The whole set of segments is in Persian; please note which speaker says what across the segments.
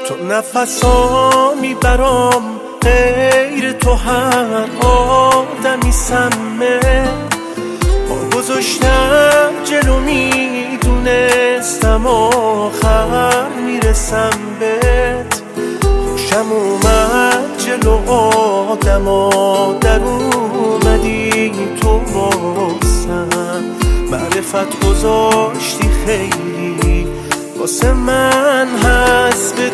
Speaker 1: تو نفسا میبرم غیر تو هر آدمی سمه پا گذاشتم جلو میدونستم آخر میرسم بهت خوشم اومد جلو آدما در اومدی تو واسم معرفت گذاشتی خیلی واسه من هست به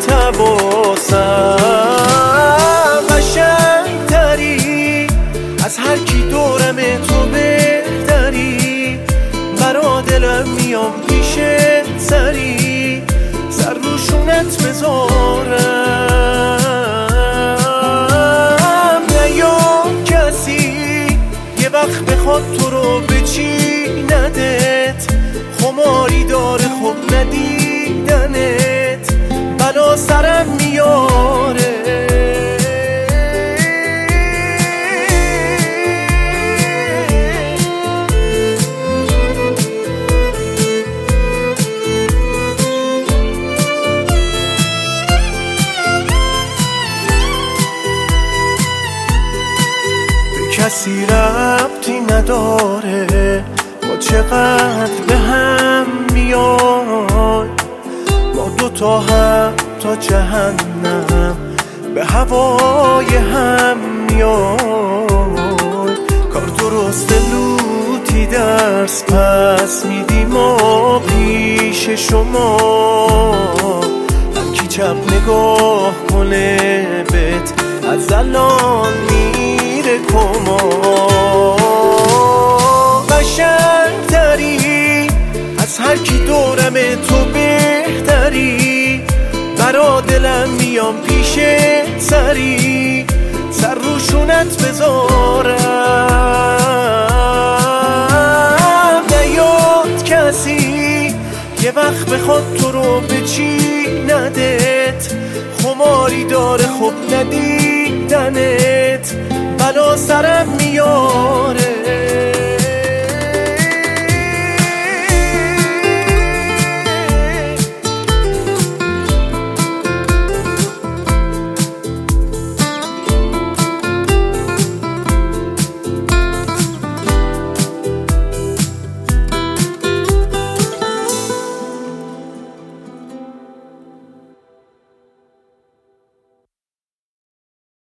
Speaker 1: تباسم قشنگتری از هر کی دورم تو بهتری برا دلم میام پیشت سری سر روشونت بذارم نیام کسی یه وقت بخواد تو رو به چی ندت خماری داره خب ندیدنت بلا سرم میاره به کسی ربطی نداره ما چقدر به هم میای ما دوتا هم تا جهنم به هوای هم میای کار درست لوتی درس پس میدیم ما پیش شما هر کی چپ نگاه کنه بهت از الان میره کما قشنگتری از هر کی دورم تو بهتری برا دلم میام پیشت سری سر روشونت بذارم نیاد کسی یه وقت بخواد تو رو به چی ندت خماری داره خب ندیدنت بلا سرم میاره